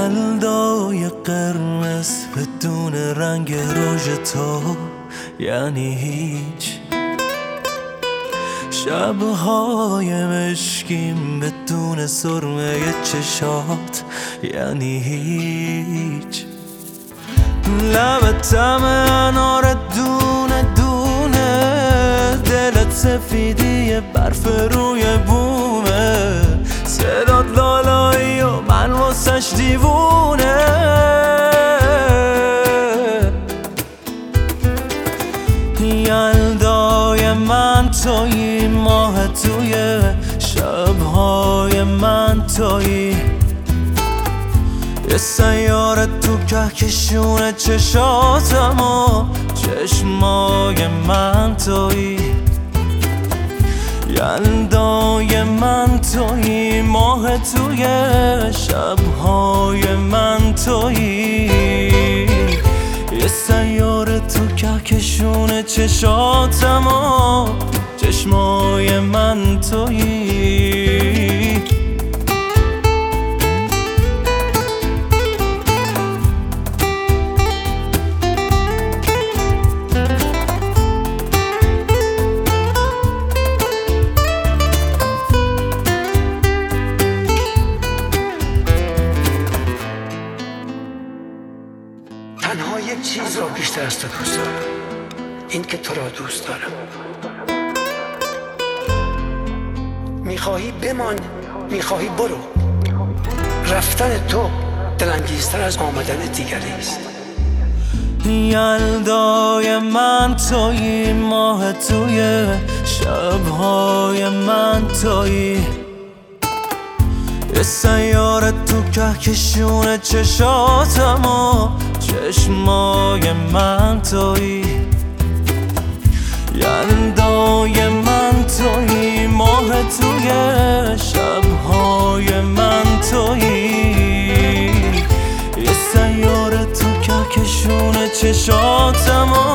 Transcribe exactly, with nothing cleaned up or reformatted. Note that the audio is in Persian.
یلدای قرمز بدون رنگ رژ تو یعنی هیچ، شبهای مشکیم بدون سرمه چشات یعنی هیچ، لبت طعم انار دونه دونه، دلت سفیدی برف روی بومه، صدات لالایی و من واسش دیوونه، یلدای من تویی، ماه توی شبهای من تویی، یه سیاره تو کهکشون چشاتم و چشمای من تویی، یلدای من تویی، ماه توی شبهای من تویی، یه سیاره تو کهکشون چشاتم و چشمای من تویی. تنها یک چیز را بیشتر از تو دوست دارم، این که تو را دوست دارم. میخواهی بمان، میخواهی برو، رفتن تو دلانگیزتر از آمدن دیگری است. یلدای من تویی، ماه توی شبهای من تویی، یه سیاره تو کهکشون چشاتم و چشمای من تویی، یلدای من تویی، ماه توی شبهای من تویی، یه سیاره تو کهکشون چشاتم و